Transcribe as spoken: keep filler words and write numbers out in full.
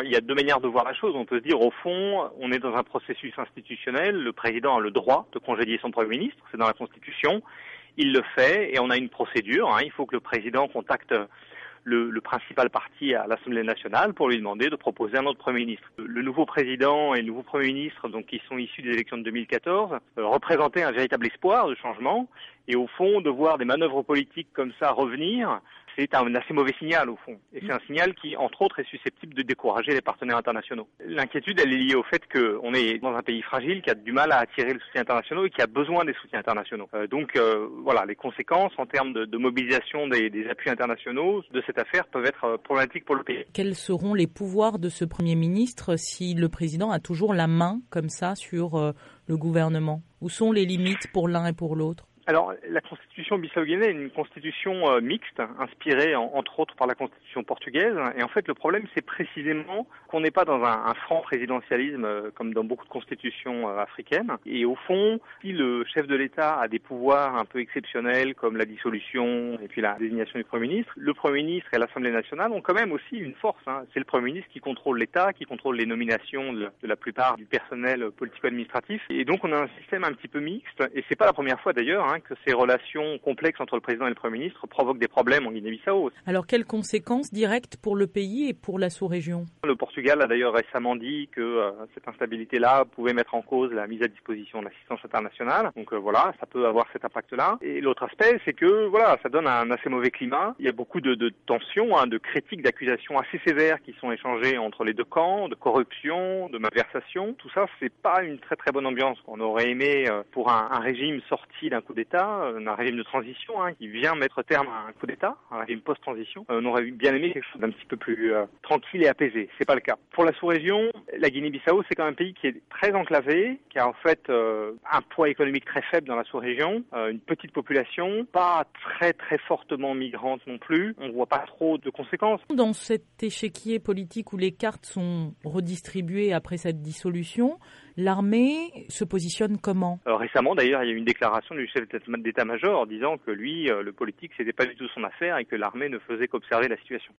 Il y a deux manières de voir la chose. On peut se dire, au fond, on est dans un processus institutionnel. Le président a le droit de congédier son Premier ministre. C'est dans la Constitution. Il le fait et on a une procédure. Hein. Il faut que le président contacte le, le principal parti à l'Assemblée nationale pour lui demander de proposer un autre Premier ministre. Le nouveau président et le nouveau Premier ministre, donc qui sont issus des élections de deux mille quatorze, euh, représentaient un véritable espoir de changement. Et au fond, de voir des manœuvres politiques comme ça revenir, c'est un assez mauvais signal au fond. Et c'est un signal qui, entre autres, est susceptible de décourager les partenaires internationaux. L'inquiétude, elle est liée au fait qu'on est dans un pays fragile qui a du mal à attirer le soutien international et qui a besoin des soutiens internationaux. Euh, donc euh, voilà, les conséquences en termes de, de mobilisation des, des appuis internationaux de cette affaire peuvent être problématiques pour le pays. Quels seront les pouvoirs de ce Premier ministre si le président a toujours la main comme ça sur euh, le gouvernement? Où sont les limites pour l'un et pour l'autre? Alors, la constitution bissau-guinéenne est une constitution euh, mixte, inspirée en, entre autres par la constitution portugaise. Et en fait, le problème, c'est précisément qu'on n'est pas dans un, un franc présidentialisme euh, comme dans beaucoup de constitutions euh, africaines. Et au fond, si le chef de l'État a des pouvoirs un peu exceptionnels, comme la dissolution et puis la désignation du Premier ministre, le Premier ministre et l'Assemblée nationale ont quand même aussi une force. Hein. C'est le Premier ministre qui contrôle l'État, qui contrôle les nominations de, de la plupart du personnel politico-administratif. Et donc, on a un système un petit peu mixte. Et c'est pas la première fois d'ailleurs, hein, que ces relations complexes entre le président et le Premier ministre provoquent des problèmes en Guinée-Bissau. Alors, quelles conséquences directes pour le pays et pour la sous-région? Le Portugal a d'ailleurs récemment dit que euh, cette instabilité-là pouvait mettre en cause la mise à disposition de l'assistance internationale. Donc euh, voilà, ça peut avoir cet impact-là. Et l'autre aspect, c'est que voilà, ça donne un assez mauvais climat. Il y a beaucoup de, de tensions, hein, de critiques, d'accusations assez sévères qui sont échangées entre les deux camps, de corruption, de malversation. Tout ça, c'est pas une très très bonne ambiance. On aurait aimé, euh, pour un, un régime sorti d'un coup d'État, un régime de transition hein, qui vient mettre terme à un coup d'État, un régime post-transition. Euh, on aurait bien aimé quelque chose d'un petit peu plus euh, tranquille et apaisé. C'est pas le cas. Pour la sous-région, la Guinée-Bissau, c'est quand même un pays qui est très enclavé, qui a en fait euh, un poids économique très faible dans la sous-région, euh, une petite population, pas très très fortement migrante non plus. On voit pas trop de conséquences. Dans cet échiquier politique où les cartes sont redistribuées après cette dissolution, l'armée se positionne comment? euh, Récemment, d'ailleurs, il y a eu une déclaration du chef d'état-major disant que lui, euh, le politique, c'était pas du tout son affaire et que l'armée ne faisait qu'observer la situation.